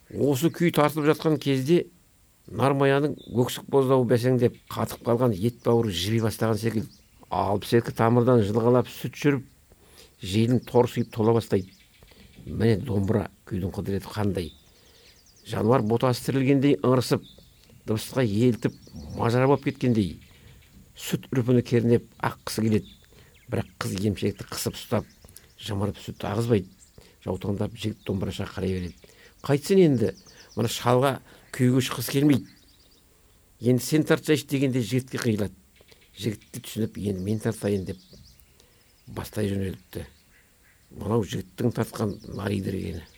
Осы күй тартылып жатқан кезде Нармаяның өксік боздауы бәсеңдеп, қатып қалған ет бауыры жіби бастаған секілді. Алпыс екі тамырдан жылғалап сүт жүріп, желін торсиып тола бастайды. Міне домбыра күйдің құдіреті қандай. Жануар ботасы тірілгендей ыңырсып, дыбысқа елтіп, мажара болып кеткендей. Сүт үрпіні кернеп аққысы келеді. Бірақ қыз емшекті қысып ұстап, жамырып сүт ағызбайды. Жаутаңдап жігіт домбыраша қарай береді. Қайтсын енді, мына шалға күйге шыққысы келмейді. Енді сен тартсайшы дегенде жігітке қиылады. Жігітті түсініп, енді мен тартайын деп бастай жөнеліпті. Мынау жігіттің тартқан нариді ергені.